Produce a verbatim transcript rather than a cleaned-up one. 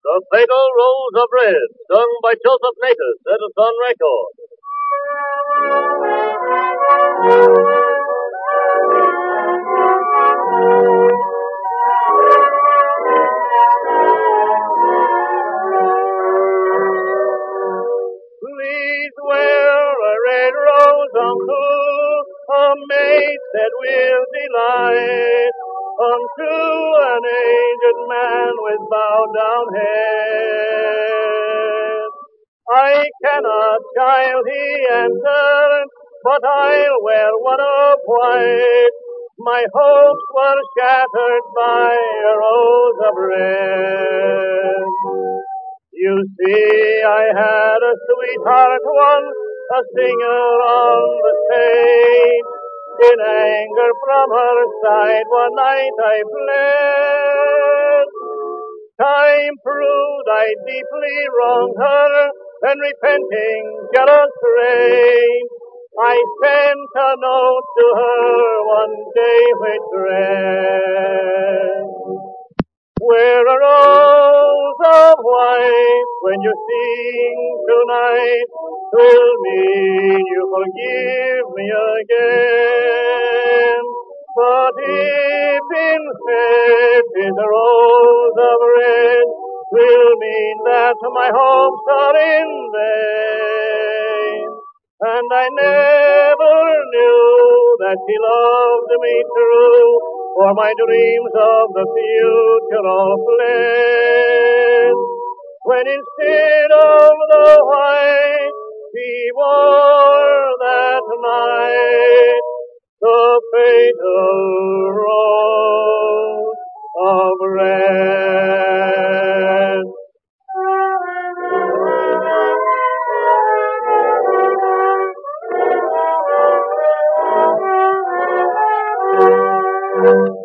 The Fatal Rose of Red, sung by Joseph Natus, Edison Record. Please wear a red rose, uncle, a maid that will delight unto an aged man with bowed down head. I cannot, child, he answered, but I'll wear one of white. My hopes were shattered by a rose of red. You see, I had a sweetheart once, a singer on the stage. In anger from her side, one night I fled. Time proved I deeply wronged her, and repenting, jealous rage, I sent a note to her one day which read, wear a rose of white when you sing tonight, will mean you forgive me again. But if instead is a rose of red, will mean that my hopes are in vain. And I never knew that she loved me true, for my dreams of the future all fled. When instead of the white she wore that night, the fatal rose of red. Thank you.